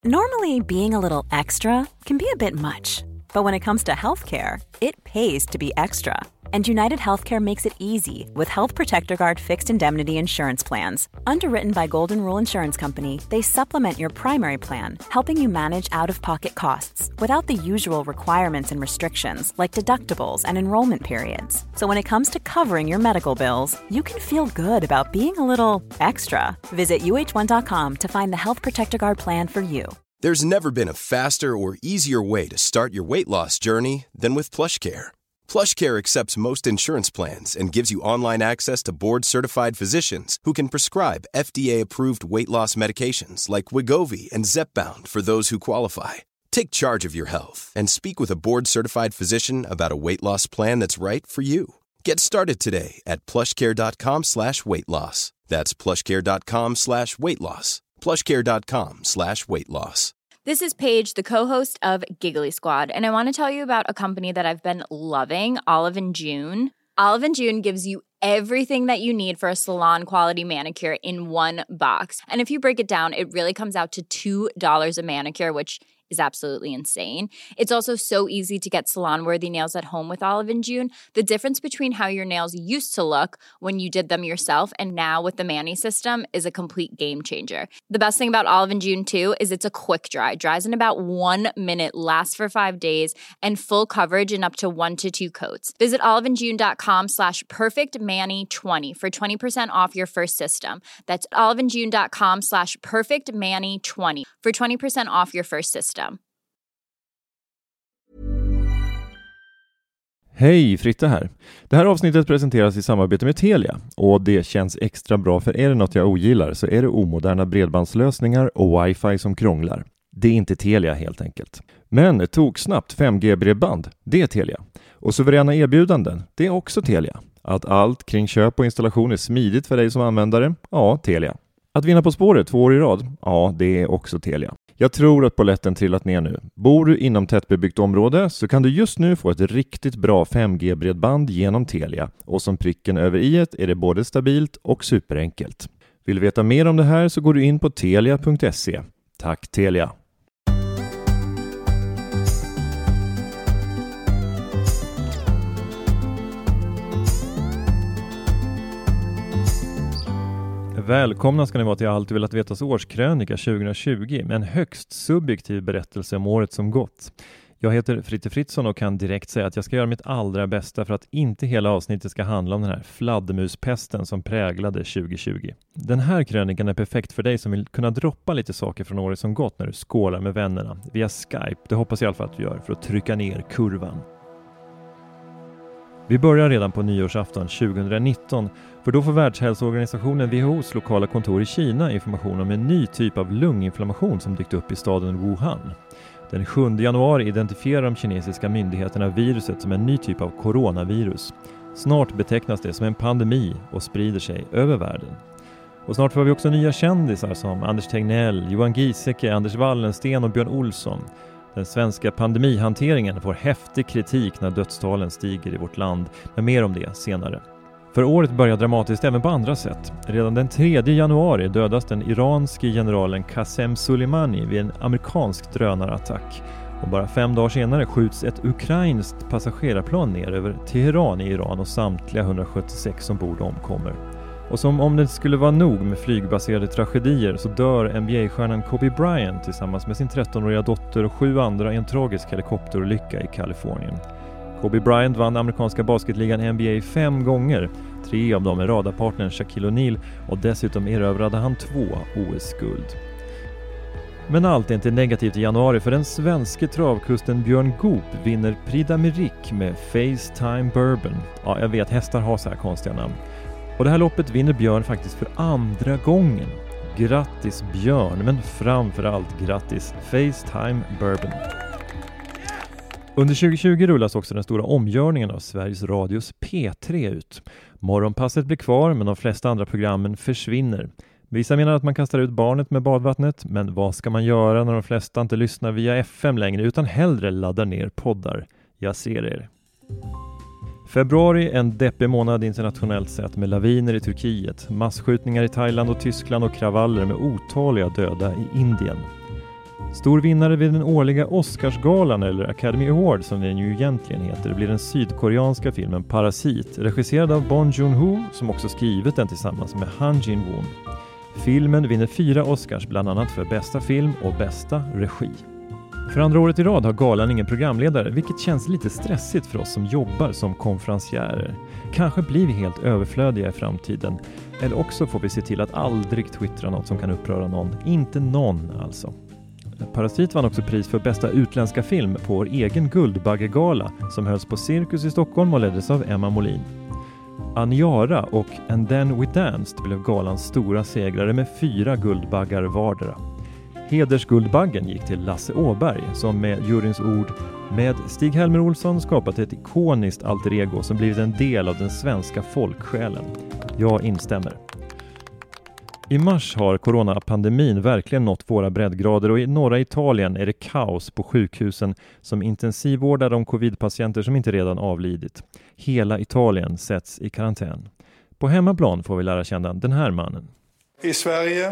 Normally, being a little extra can be a bit much, but when it comes to healthcare, it pays to be extra. And United Healthcare makes it easy with Health Protector Guard fixed indemnity insurance plans. Underwritten by Golden Rule Insurance Company, they supplement your primary plan, helping you manage out-of-pocket costs without the usual requirements and restrictions like deductibles and enrollment periods. So when it comes to covering your medical bills, you can feel good about being a little extra. Visit uh1.com to find the Health Protector Guard plan for you. There's never been a faster or easier way to start your weight loss journey than with PlushCare. PlushCare accepts most insurance plans and gives you online access to board-certified physicians who can prescribe FDA-approved weight loss medications like Wegovy and Zepbound for those who qualify. Take charge of your health and speak with a board-certified physician about a weight loss plan that's right for you. Get started today at plushcare.com/weightloss. That's plushcare.com/weightloss. plushcare.com/weightloss. This is Paige, the co-host of Giggly Squad, and I want to tell you about a company that I've been loving, Olive & June. Olive & June gives you everything that you need for a salon-quality manicure in one box. And if you break it down, it really comes out to $2 a manicure, which is absolutely insane. It's also so easy to get salon-worthy nails at home with Olive & June. The difference between how your nails used to look when you did them yourself and now with the Mani system is a complete game changer. The best thing about Olive & June, too, is it's a quick dry. Dries in about 1 minute, lasts for 5 days, and full coverage in up to 1 to 2 coats. Visit oliveandjune.com/perfectmani20 for 20% off your first system. That's oliveandjune.com/perfectmani20 for 20% off your first system. Hej, Fritte här. Det här avsnittet presenteras i samarbete med Telia och det känns extra bra, för är det något jag ogillar så är det omoderna bredbandslösningar och wifi som krånglar. Det är inte Telia helt enkelt. Men tog snabbt 5G-bredband, det är Telia. Och suveräna erbjudanden, det är också Telia. Att allt kring köp och installation är smidigt för dig som användare, ja, Telia. Att vinna På spåret 2 år i rad, ja, det är också Telia. Jag tror att polletten trillat ner nu. Bor du inom tättbebyggt område så kan du just nu få ett riktigt bra 5G-bredband genom Telia. Och som pricken över i-et är det både stabilt och superenkelt. Vill du veta mer om det här så går du in på telia.se. Tack Telia! Välkomna ska ni vara till Allt du velat vetas årskrönika 2020 med en högst subjektiv berättelse om året som gått. Jag heter Fritte Fritzson och kan direkt säga att jag ska göra mitt allra bästa för att inte hela avsnittet ska handla om den här fladdermuspesten som präglade 2020. Den här krönikan är perfekt för dig som vill kunna droppa lite saker från året som gått när du skålar med vännerna via Skype. Det hoppas jag i alla fall att du gör för att trycka ner kurvan. Vi börjar redan på nyårsafton 2019, för då får Världshälsoorganisationen WHO:s lokala kontor i Kina information om en ny typ av lunginflammation som dykt upp i staden Wuhan. Den 7 januari identifierar de kinesiska myndigheterna viruset som en ny typ av coronavirus. Snart betecknas det som en pandemi och sprider sig över världen. Och snart får vi också nya kändisar som Anders Tegnell, Johan Giesecke, Anders Wallensten och Björn Olsson. Den svenska pandemihanteringen får häftig kritik när dödstalen stiger i vårt land, men mer om det senare. För året börjar dramatiskt även på andra sätt. Redan den 3 januari dödas den iranske generalen Qasem Soleimani vid en amerikansk drönarattack. Och bara 5 dagar senare skjuts ett ukrainskt passagerarplan ner över Teheran i Iran och samtliga 176 ombord omkommer. Och som om det skulle vara nog med flygbaserade tragedier så dör NBA-stjärnan Kobe Bryant tillsammans med sin 13-åriga dotter och 7 andra i en tragisk helikopterolycka i Kalifornien. Kobe Bryant vann amerikanska basketligan NBA 5 gånger, 3 av dem med radarpartnern Shaquille O'Neal, och dessutom erövrade han 2 OS-guld. Men allt är inte negativt i januari, för den svenska travkusten Björn Goop vinner Prix d'Amérique med FaceTime Bourbon. Ja, jag vet, hästar har så här konstiga namn. Och det här loppet vinner Björn faktiskt för 2:a gången. Grattis Björn, men framförallt grattis FaceTime Bourbon. Under 2020 rullas också den stora omgörningen av Sveriges Radios P3 ut. Morgonpasset blir kvar, men de flesta andra programmen försvinner. Vissa menar att man kastar ut barnet med badvattnet, men vad ska man göra när de flesta inte lyssnar via FM längre utan hellre laddar ner poddar? Jag ser er. Februari, en deppig månad internationellt sett med laviner i Turkiet, massskjutningar i Thailand och Tyskland och kravaller med otaliga döda i Indien. Stor vinnare vid den årliga Oscarsgalan, eller Academy Award som den ju egentligen heter, blir den sydkoreanska filmen Parasit, regisserad av Bong Joon-ho som också skrivit den tillsammans med Han Jin-won. Filmen vinner 4 Oscars, bland annat för bästa film och bästa regi. För andra året i rad har galan ingen programledare, vilket känns lite stressigt för oss som jobbar som konferenciärer. Kanske blir vi helt överflödiga i framtiden, eller också får vi se till att aldrig twittra något som kan uppröra någon. Inte någon alltså. Parasit vann också pris för bästa utländska film på vår egen Guldbaggegala som hölls på Cirkus i Stockholm och leddes av Emma Molin. Aniara och And Then We Danced blev galans stora segrare med 4 guldbaggar vardera. Hedersguldbaggen gick till Lasse Åberg som med juryns ord med Stig-Helmer Olsson skapat ett ikoniskt alter ego som blivit en del av den svenska folksjälen. Jag instämmer. I mars har coronapandemin verkligen nått våra breddgrader och i norra Italien är det kaos på sjukhusen som intensivvårdar de covidpatienter som inte redan avlidit. Hela Italien sätts i karantän. På hemmaplan får vi lära känna den här mannen. I Sverige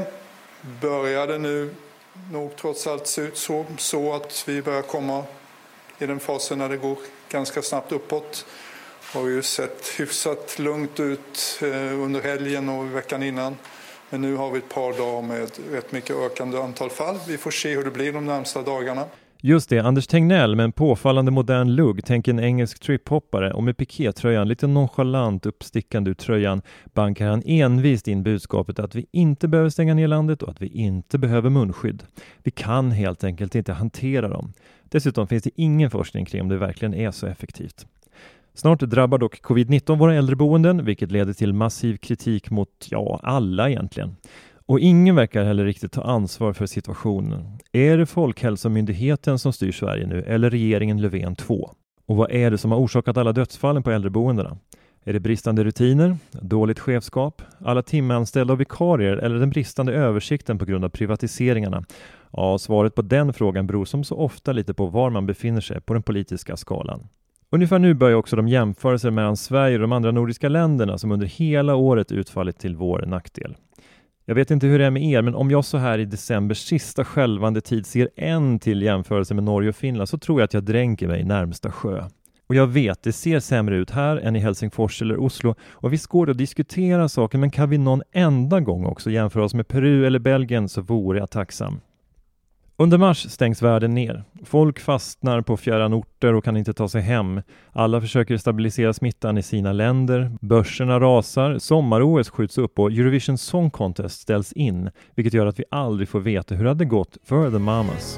börjar det nu nog trots allt se ut så att vi börjar komma i den fasen när det går ganska snabbt uppåt. Har ju sett hyfsat lugnt ut under helgen och veckan innan. Men nu har vi ett par dagar med rätt mycket ökande antal fall. Vi får se hur det blir de närmsta dagarna. Just det, Anders Tegnell med en påfallande modern lugg, tänk en engelsk triphoppare, och med pikétröjan, lite nonchalant uppstickande ur tröjan, bankar han envist in budskapet att vi inte behöver stänga ner landet och att vi inte behöver munskydd. Vi kan helt enkelt inte hantera dem. Dessutom finns det ingen forskning kring om det verkligen är så effektivt. Snart drabbar dock covid-19 våra äldreboenden, vilket leder till massiv kritik mot, alla egentligen. Och ingen verkar heller riktigt ta ansvar för situationen. Är det Folkhälsomyndigheten som styr Sverige nu eller regeringen Löfven 2? Och vad är det som har orsakat alla dödsfallen på äldreboendena? Är det bristande rutiner, dåligt chefskap, alla timanställda och vikarier eller den bristande översikten på grund av privatiseringarna? Ja, svaret på den frågan beror som så ofta lite på var man befinner sig på den politiska skalan. Ungefär nu börjar också de jämförelser mellan Sverige och de andra nordiska länderna som under hela året utfallit till vår nackdel. Jag vet inte hur det är med er, men om jag så här i decembers sista skälvande tid ser en till jämförelse med Norge och Finland så tror jag att jag dränker mig i närmsta sjö. Och jag vet, det ser sämre ut här än i Helsingfors eller Oslo och visst går det att diskutera saker, men kan vi någon enda gång också jämföra oss med Peru eller Belgien så vore jag tacksam. Under mars stängs världen ner. Folk fastnar på fjärran orter och kan inte ta sig hem. Alla försöker stabilisera smittan i sina länder. Börserna rasar, sommar-OS skjuts upp och Eurovision Song Contest ställs in. Vilket gör att vi aldrig får veta hur det hade gått för The Mamas.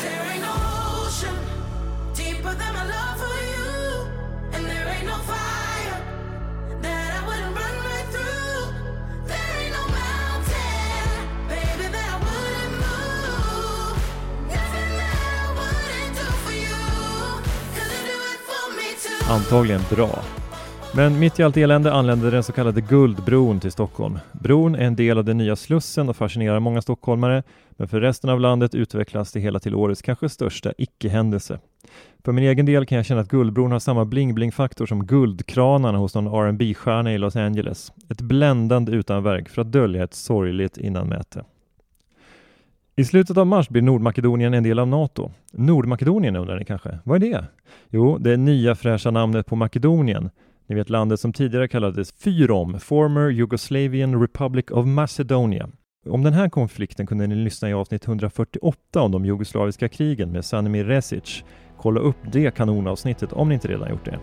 Antagligen bra. Men mitt i allt elände anlände den så kallade Guldbron till Stockholm. Bron är en del av den nya Slussen och fascinerar många stockholmare, men för resten av landet utvecklas det hela till årets kanske största icke-händelse. För min egen del kan jag känna att Guldbron har samma bling-bling-faktor som guldkranarna hos någon R&B-stjärna i Los Angeles. Ett bländande utanverk för att dölja ett sorgligt innanmäte. I slutet av mars blir Nordmakedonien en del av NATO. Nordmakedonien undrar ni kanske. Vad är det? Jo, det är nya fräscha namnet på Makedonien. Ni vet landet som tidigare kallades FYROM, Former Yugoslavian Republic of Macedonia. Om den här konflikten kunde ni lyssna i avsnitt 148 om de jugoslaviska krigen med Sanimir Resic. Kolla upp det kanonavsnittet om ni inte redan gjort det.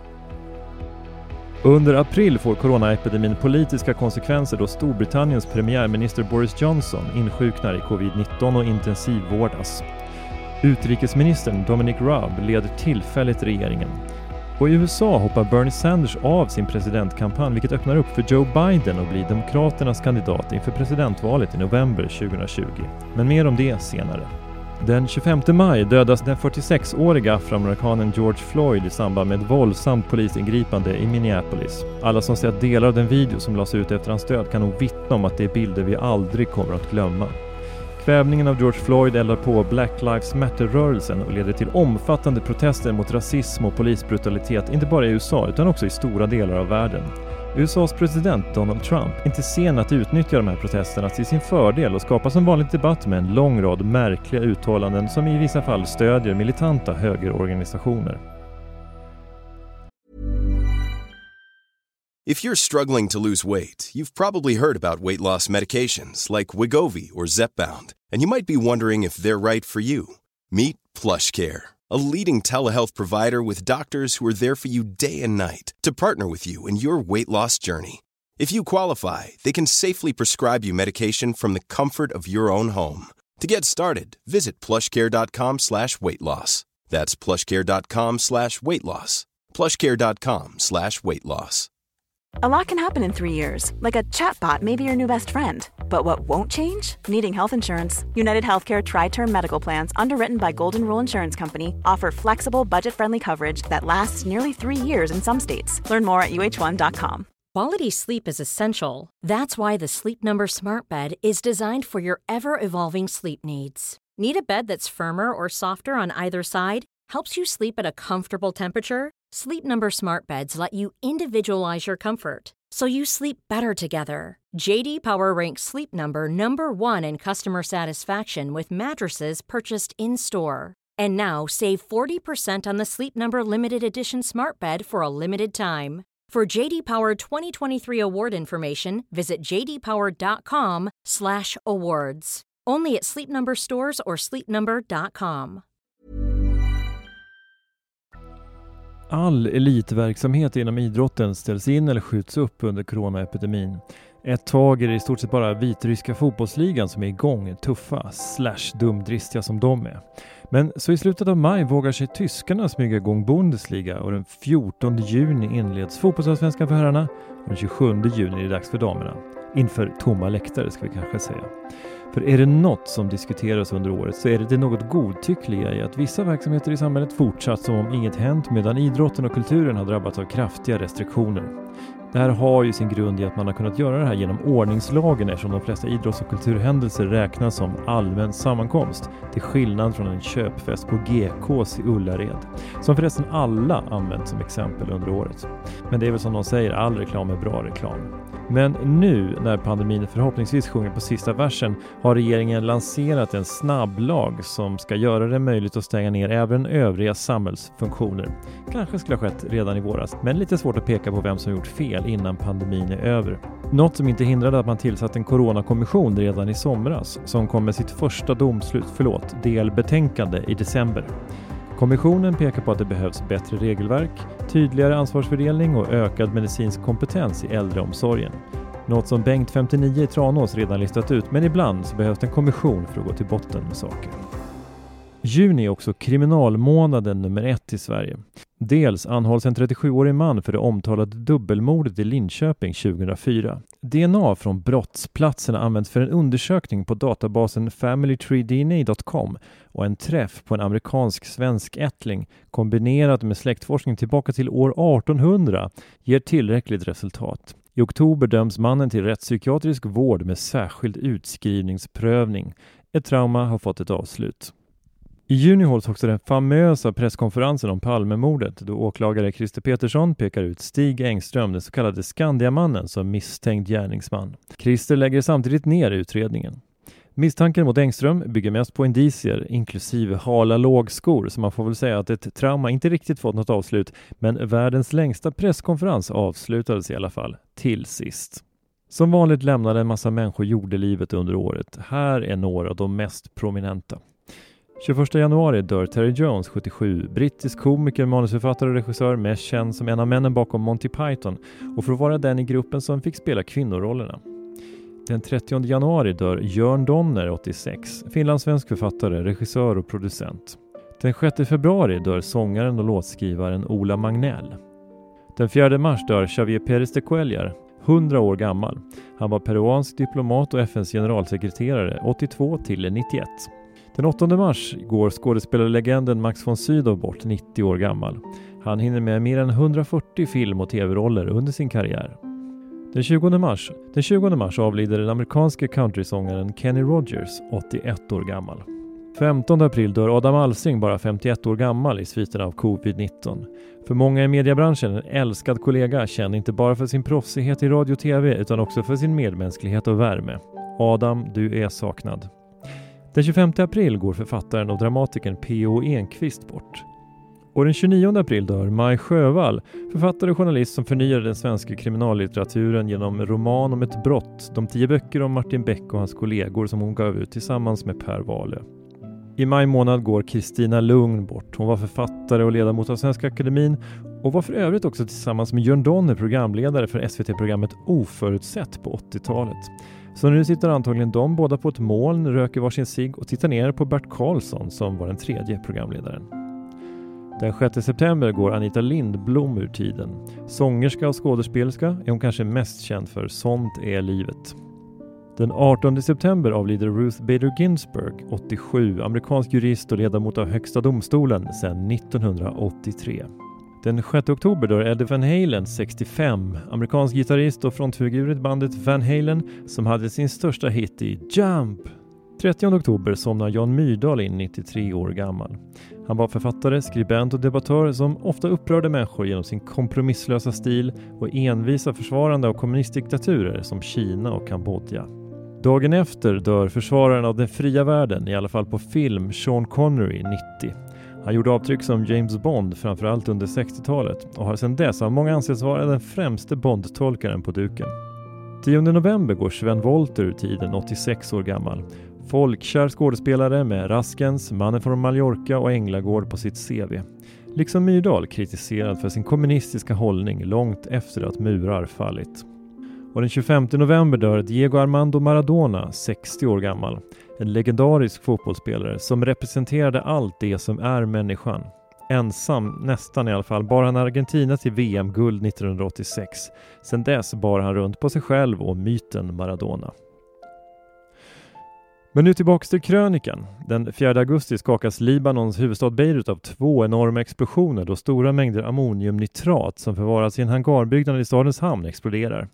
Under april får coronaepidemin politiska konsekvenser då Storbritanniens premiärminister Boris Johnson insjuknar i covid-19 och intensivvårdas. Utrikesministern Dominic Raab leder tillfälligt regeringen. Och i USA hoppar Bernie Sanders av sin presidentkampanj, vilket öppnar upp för Joe Biden och blir demokraternas kandidat inför presidentvalet i november 2020. Men mer om det senare. Den 25 maj dödas den 46-åriga afroamerikanen George Floyd i samband med ett våldsamt polisingripande i Minneapolis. Alla som sett delar av den video som lades ut efter hans död kan nog vittna om att det är bilder vi aldrig kommer att glömma. Kvävningen av George Floyd eldar på Black Lives Matter-rörelsen och leder till omfattande protester mot rasism och polisbrutalitet inte bara i USA utan också i stora delar av världen. USAs president Donald Trump är inte sen att utnyttja de här protesterna till sin fördel och skapa som vanligt debatt med en lång rad märkliga uttalanden som i vissa fall stödjer militanta högerorganisationer. If you're struggling to lose weight, you've probably heard about weight loss medications like Wegovy or Zepbound, and you might be wondering if they're right for you. Meet PlushCare, a leading telehealth provider with doctors who are there for you day and night to partner with you in your weight loss journey. If you qualify, they can safely prescribe you medication from the comfort of your own home. To get started, visit plushcare.com/weightloss. That's plushcare.com/weightloss. plushcare.com/weightloss. A lot can happen in 3 years, like a chatbot may be your new best friend. But what won't change? Needing health insurance. United Healthcare Tri-Term Medical Plans, underwritten by Golden Rule Insurance Company, offer flexible, budget-friendly coverage that lasts nearly 3 years in some states. Learn more at uh1.com. Quality sleep is essential. That's why the Sleep Number Smart Bed is designed for your ever-evolving sleep needs. Need a bed that's firmer or softer on either side? Helps you sleep at a comfortable temperature? Sleep Number Smart Beds let you individualize your comfort, so you sleep better together. JD Power ranks Sleep Number #1 in customer satisfaction with mattresses purchased in-store. And now save 40% on the Sleep Number Limited Edition Smart Bed for a limited time. For JD Power 2023 award information, visit jdpower.com/awards. Only at Sleep Number stores or sleepnumber.com. All elitverksamhet inom idrotten ställs in eller skjuts upp under coronaepidemin. Ett tag är det i stort sett bara vitryska fotbollsligan som är igång, tuffa, dumdristiga som de är. Men så i slutet av maj vågar sig tyskarna smyga igång Bundesliga och den 14 juni inleds fotbollsallsvenskan för herrarna och den 27 juni är det dags för damerna. Inför tomma läktare ska vi kanske säga. För är det något som diskuteras under året så är det något godtyckliga i att vissa verksamheter i samhället fortsatt som om inget hänt medan idrotten och kulturen har drabbats av kraftiga restriktioner. Det här har ju sin grund i att man har kunnat göra det här genom ordningslagen eftersom de flesta idrotts- och kulturhändelser räknas som allmän sammankomst till skillnad från en köpfest på GKs i Ullared som förresten alla använt som exempel under året. Men det är väl som de säger, all reklam är bra reklam. Men nu när pandemin förhoppningsvis sjunger på sista versen har regeringen lanserat en snabblag som ska göra det möjligt att stänga ner även övriga samhällsfunktioner. Kanske skulle ha skett redan i våras, men lite svårt att peka på vem som gjort fel innan pandemin är över. Något som inte hindrade att man tillsatt en coronakommission redan i somras som kom med sitt första delbetänkande i december. Kommissionen pekar på att det behövs bättre regelverk, tydligare ansvarsfördelning och ökad medicinsk kompetens i äldreomsorgen. Något som Bengt 59 i Tranås redan listat ut, men ibland så behövs en kommission för att gå till botten med saker. Juni är också kriminalmånaden nummer 1 i Sverige. Dels anhålls en 37-årig man för det omtalade dubbelmordet i Linköping 2004. DNA från brottsplatserna används för en undersökning på databasen familytreedna.com och en träff på en amerikansk-svensk ättling kombinerat med släktforskning tillbaka till år 1800 ger tillräckligt resultat. I oktober döms mannen till rättspsykiatrisk vård med särskild utskrivningsprövning. Ett trauma har fått ett avslut. I juni hålls också den famösa presskonferensen om Palmemordet då åklagare Christer Petersson pekar ut Stig Engström, den så kallade Skandiamannen, som misstänkt gärningsman. Christer lägger samtidigt ner utredningen. Misstanken mot Engström bygger mest på indicier, inklusive hala lågskor, så man får väl säga att ett trauma inte riktigt fått något avslut, men världens längsta presskonferens avslutades i alla fall till sist. Som vanligt lämnade en massa människor jordelivet under året. Här är några av de mest prominenta. 21 januari dör Terry Jones, 77, brittisk komiker, manusförfattare och regissör, mest känd som en av männen bakom Monty Python och för att vara den i gruppen som fick spela kvinnorollerna. Den 30 januari dör Jörn Donner, 86, finlandssvensk författare, regissör och producent. Den 6 februari dör sångaren och låtskrivaren Ola Magnell. Den 4 mars dör Xavier Pérez de Cuellar, 100 år gammal. Han var peruansk diplomat och FNs generalsekreterare, 82 till 91. Den 8 mars går skådespelarlegenden Max von Sydow bort, 90 år gammal. Han hinner med mer än 140 film- och tv-roller under sin karriär. Den 20 mars avlider den amerikanske countrysångaren Kenny Rogers, 81 år gammal. 15 april dör Adam Alsing, bara 51 år gammal, i sviterna av covid-19. För många i mediebranschen en älskad kollega, känd inte bara för sin proffsighet i radio och tv utan också för sin medmänsklighet och värme. Adam, du är saknad. Den 25 april går författaren och dramatikern P.O. Enquist bort. Och den 29 april dör Maj Sjövall, författare och journalist som förnyade den svenska kriminallitteraturen genom roman om ett brott, de 10 böcker om Martin Beck och hans kollegor som hon gav ut tillsammans med Per Wahlöö. I maj månad går Kristina Lugn bort. Hon var författare och ledamot av Svenska Akademin och var för övrigt också tillsammans med Jörn Donner programledare för SVT-programmet Oförutsett på 80-talet. Så nu sitter antagligen de båda på ett moln, röker varsin cigg och tittar ner på Bert Karlsson som var den 3:e programledaren. Den 6 september går Anita Lindblom ur tiden. Sångerska och skådespelerska är hon kanske mest känd för Sånt är livet. Den 18 september avlider Ruth Bader Ginsburg, 87, amerikansk jurist och ledamot av högsta domstolen sedan 1983. Den 6 oktober dör Eddie Van Halen, 65, amerikansk gitarrist och frontfigur i bandet Van Halen som hade sin största hit i Jump. 30 oktober somnar Jan Myrdal in, 93 år gammal. Han var författare, skribent och debattör som ofta upprörde människor genom sin kompromisslösa stil och envisa försvarande av kommunistdiktaturer som Kina och Kambodja. Dagen efter dör försvararen av den fria världen, i alla fall på film, Sean Connery, 90. Han gjorde avtryck som James Bond framförallt under 60-talet och har sedan dess av många anses vara den främste Bond-tolkaren på duken. 10 november går Sven Wollter ur tiden, 86 år gammal. Folkkär skådespelare med Raskens, Mannen från Mallorca och Änglagård på sitt CV. Liksom Myrdal kritiserad för sin kommunistiska hållning långt efter att murar fallit. Och den 25 november dör Diego Armando Maradona, 60 år gammal. En legendarisk fotbollsspelare som representerade allt det som är människan. Ensam, nästan i alla fall, bar han Argentina till VM-guld 1986. Sedan dess bar han runt på sig själv och myten Maradona. Men nu tillbaka till krönikan. Den 4 augusti skakas Libanons huvudstad Beirut av 2 enorma explosioner då stora mängder ammoniumnitrat som förvaras i en hangarbyggnad i stadens hamn exploderar.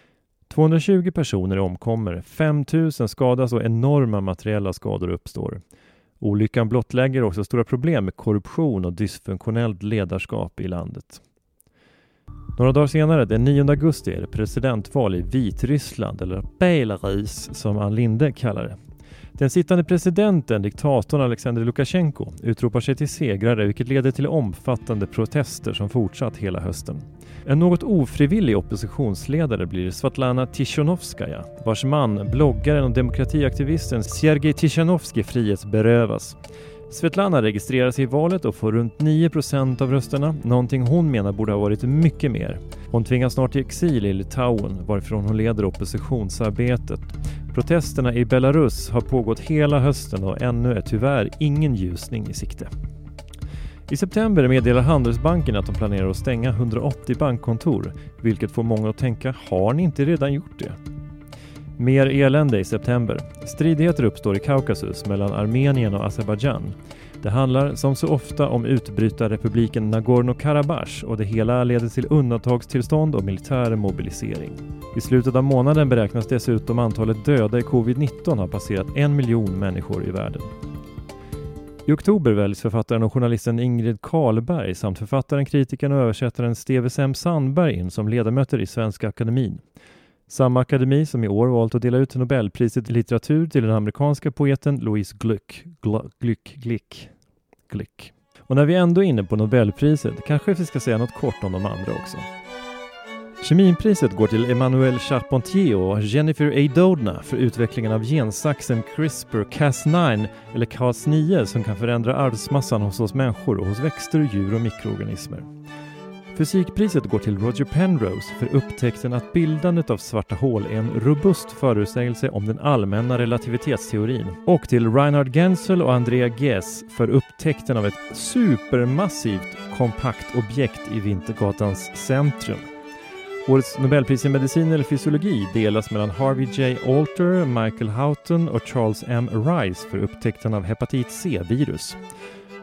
220 personer omkommer, 5 000 skadas och enorma materiella skador uppstår. Olyckan blottlägger också stora problem med korruption och dysfunktionellt ledarskap i landet. Några dagar senare, den 9 augusti, är det presidentval i Vitryssland, eller Belarus som Ann Linde kallar det. Den sittande presidenten, diktatorn Alexander Lukasjenko, utropar sig till segrare vilket leder till omfattande protester som fortsatt hela hösten. En något ofrivillig oppositionsledare blir Svetlana Tichanovskaja, vars man, bloggaren och demokratiaktivisten Sergej Tichanovsky frihetsberövas. Svetlana registrerar sig i valet och får runt 9% av rösterna, någonting hon menar borde ha varit mycket mer. Hon tvingas snart till exil i Litauen, varifrån hon leder oppositionsarbetet. Protesterna i Belarus har pågått hela hösten och ännu är tyvärr ingen ljusning i sikte. I september meddelar Handelsbanken att de planerar att stänga 180 bankkontor, vilket får många att tänka, har ni inte redan gjort det? Mer elände i september. Stridigheter uppstår i Kaukasus mellan Armenien och Azerbaijan. Det handlar som så ofta om utbrytarrepubliken Nagorno-Karabach och det hela leder till undantagstillstånd och militär mobilisering. I slutet av månaden beräknas dessutom antalet döda i covid-19 ha passerat 1 miljon människor i världen. I oktober väljs författaren och journalisten Ingrid Karlberg samt författaren, kritikern och översättaren Steve Sandberg in som ledamöter i Svenska Akademin. Samma akademi som i år valt att dela ut Nobelpriset i litteratur till den amerikanska poeten Louise Glück. Och när vi ändå är inne på Nobelpriset kanske vi ska säga något kort om de andra också. Keminpriset går till Emmanuel Charpentier och Jennifer A. Doudna för utvecklingen av gensaxen CRISPR-Cas9 eller Cas9 som kan förändra arvsmassan hos oss människor och hos växter, djur och mikroorganismer. Fysikpriset går till Roger Penrose för upptäckten att bildandet av svarta hål är en robust förutsägelse om den allmänna relativitetsteorin. Och till Reinhard Genzel och Andrea Ghez för upptäckten av ett supermassivt kompakt objekt i Vintergatans centrum. Årets Nobelpris i medicin eller fysiologi delas mellan Harvey J. Alter, Michael Houghton och Charles M. Rice för upptäckten av hepatit C-virus.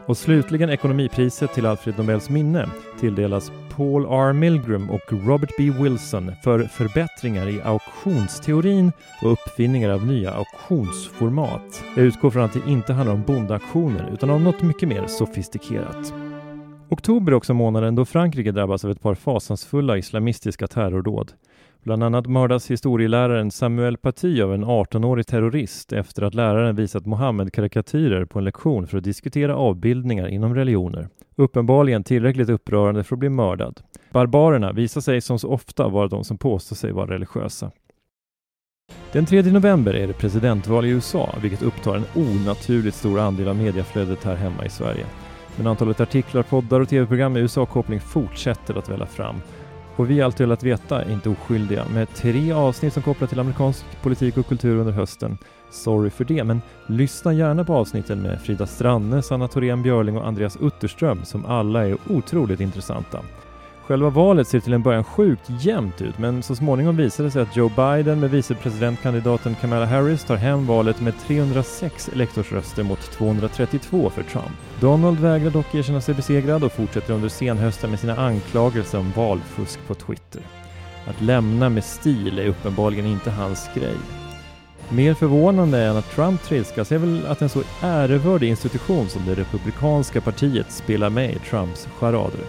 Och slutligen ekonomipriset till Alfred Nobels minne tilldelas Paul R. Milgram och Robert B. Wilson för förbättringar i auktionsteorin och uppfinningar av nya auktionsformat. Jag utgår från att det inte handlar om bondauktioner utan om något mycket mer sofistikerat. Oktober är också månaden då Frankrike drabbas av ett par fasansfulla islamistiska terrordåd. Bland annat mördas historieläraren Samuel Paty av en 18-årig terrorist efter att läraren visat Mohammed-karikatyrer på en lektion för att diskutera avbildningar inom religioner. Uppenbarligen tillräckligt upprörande för att bli mördad. Barbarerna visar sig som så ofta vara de som påstår sig vara religiösa. Den 3 november är det presidentval i USA, vilket upptar en onaturligt stor andel av mediaflödet här hemma i Sverige. Men antalet artiklar, poddar och tv-program med USA-koppling fortsätter att välla fram. Och vi alltid velat veta är inte oskyldiga med 3 avsnitt som kopplar till amerikansk politik och kultur under hösten. Sorry för det, men lyssna gärna på avsnitten med Frida Stranne, Sanna Thorén Björling och Andreas Utterström som alla är otroligt intressanta. Själva valet ser till en början sjukt jämnt ut, men så småningom visar det sig att Joe Biden med vicepresidentkandidaten Kamala Harris tar hem valet med 306 elektorsröster mot 232 för Trump. Donald vägrar dock erkänna sig besegrad och fortsätter under senhösten med sina anklagelser om valfusk på Twitter. Att lämna med stil är uppenbarligen inte hans grej. Mer förvånande än att Trump trilskas är väl att en så ärevördig institution som det republikanska partiet spelar med i Trumps charader.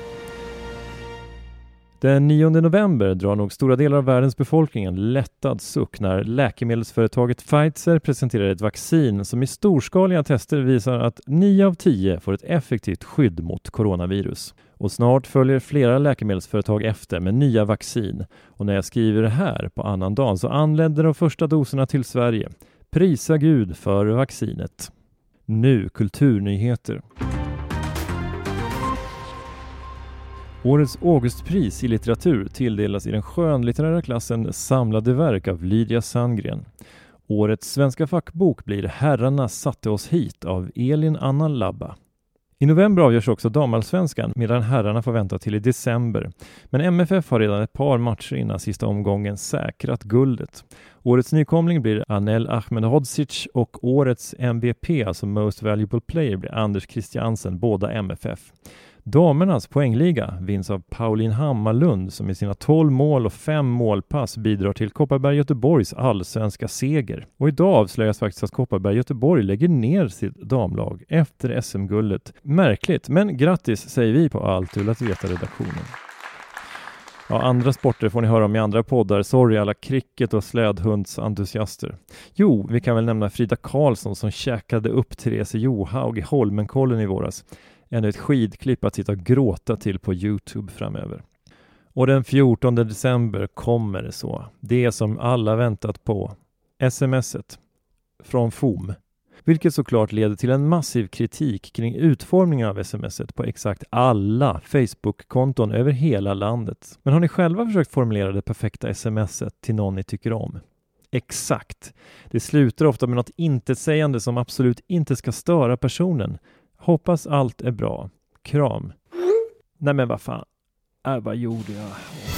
Den 9 november drar nog stora delar av världens befolkning en lättad suck när läkemedelsföretaget Pfizer presenterar ett vaccin som i storskaliga tester visar att 9 av 10 får ett effektivt skydd mot coronavirus. Och snart följer flera läkemedelsföretag efter med nya vaccin. Och när jag skriver det här på annan dag så anländer de första doserna till Sverige. Prisa Gud för vaccinet. Nu kulturnyheter. Årets Augustpris i litteratur tilldelas i den skönlitterära klassen Samlade verk av Lydia Sandgren. Årets svenska fackbok blir Herrarna satte oss hit av Elin Anna Labba. I november avgörs också damallsvenskan medan herrarna får vänta till i december. Men MFF har redan ett par matcher innan sista omgången säkrat guldet. Årets nykomling blir Anel Ahmedhodzic och årets MVP, alltså Most Valuable Player, blir Anders Christiansen, båda MFF. Damernas poängliga vinns av Pauline Hammarlund som i sina 12 mål och 5 målpass bidrar till Kopparberg Göteborgs allsvenska seger. Och idag avslöjas faktiskt att Kopparberg Göteborg lägger ner sitt damlag efter SM-guldet. Märkligt, men grattis säger vi på Allt du att veta redaktionen. Ja, andra sporter får ni höra om i andra poddar. Sorry alla cricket- och slädhundsentusiaster. Jo, vi kan väl nämna Frida Karlsson som käkade upp Therese Johaug i Holmenkollen i våras. Ännu ett skidklipp att sitta och gråta till på YouTube framöver. Och den 14 december kommer det så. Det som alla väntat på. SMS-et. Från FOM. Vilket såklart leder till en massiv kritik kring utformningen av SMS-et på exakt alla Facebook-konton över hela landet. Men har ni själva försökt formulera det perfekta SMS-et till någon ni tycker om? Exakt. Det slutar ofta med något intetsägande som absolut inte ska störa personen. Hoppas allt är bra. Kram. Nej men vad fan. Vad gjorde jag?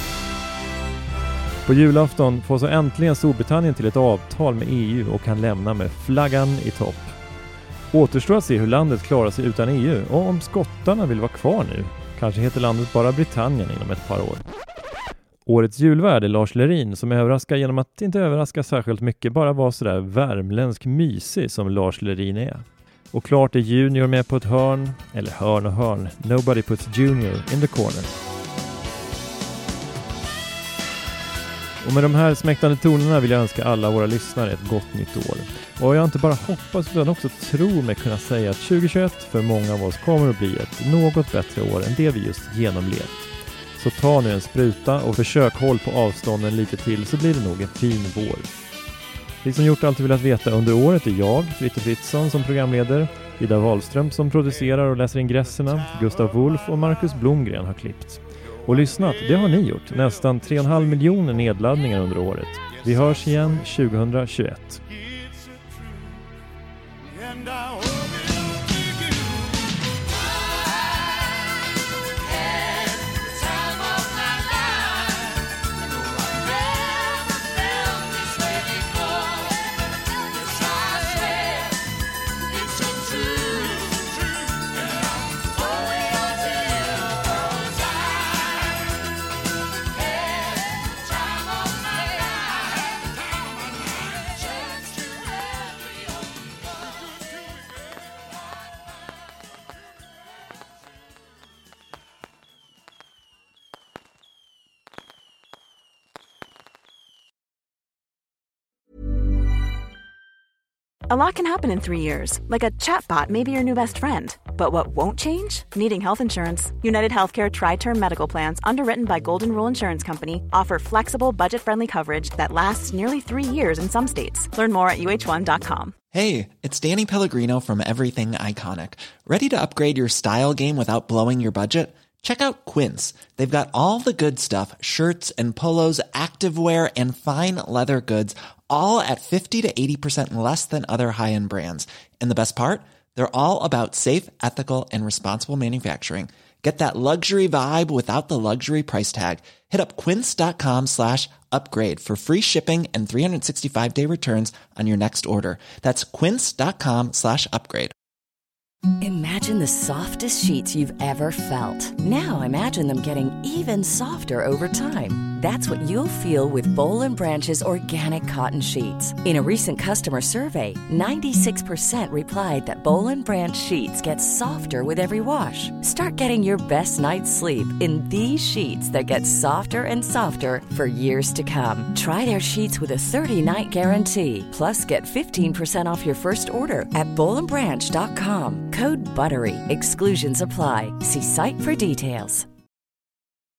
På julafton får så äntligen Storbritannien till ett avtal med EU och kan lämna med flaggan i topp. Återstår att se hur landet klarar sig utan EU och om skottarna vill vara kvar nu. Kanske heter landet bara Britannien inom ett par år. Årets julvärd är Lars Lerin som överraskar genom att inte överraska särskilt mycket, bara vara sådär värmländsk mysig som Lars Lerin är. Och klart är Junior med på ett hörn, eller hörn och hörn. Nobody puts Junior in the corner. Och med de här smäktande tonerna vill jag önska alla våra lyssnare ett gott nytt år. Och jag inte bara hoppas utan också tror mig kunna säga att 2021 för många av oss kommer att bli ett något bättre år än det vi just genomlevt. Så ta nu en spruta och försök håll på avstånden lite till så blir det nog en fin vår. Vi som gjort allt vi velat veta under året är jag, Fritte Fritzson som programleder, Ida Wahlström som producerar och läser ingresserna, Gustav Wolf och Marcus Blomgren har klippt. Och lyssnat, det har ni gjort. Nästan 3,5 miljoner nedladdningar under året. Vi hörs igen 2021. A lot can happen in 3 years, like a chatbot may be your new best friend. But what won't change? Needing health insurance. United Healthcare Tri-Term Medical Plans, underwritten by Golden Rule Insurance Company, offer flexible, budget-friendly coverage that lasts nearly 3 years in some states. Learn more at uh1.com. Hey, it's Danny Pellegrino from Everything Iconic. Ready to upgrade your style game without blowing your budget? Check out Quince. They've got all the good stuff, shirts and polos, activewear, and fine leather goods, all at 50 to 80% less than other high-end brands. And the best part? They're all about safe, ethical, and responsible manufacturing. Get that luxury vibe without the luxury price tag. Hit up quince.com/upgrade for free shipping and 365-day returns on your next order. That's quince.com/upgrade. Imagine the softest sheets you've ever felt. Now imagine them getting even softer over time. That's what you'll feel with Boll & Branch's organic cotton sheets. In a recent customer survey, 96% replied that Boll & Branch sheets get softer with every wash. Start getting your best night's sleep in these sheets that get softer and softer for years to come. Try their sheets with a 30-night guarantee. Plus, get 15% off your first order at bollandbranch.com. Code BUTTERY. Exclusions apply. See site for details.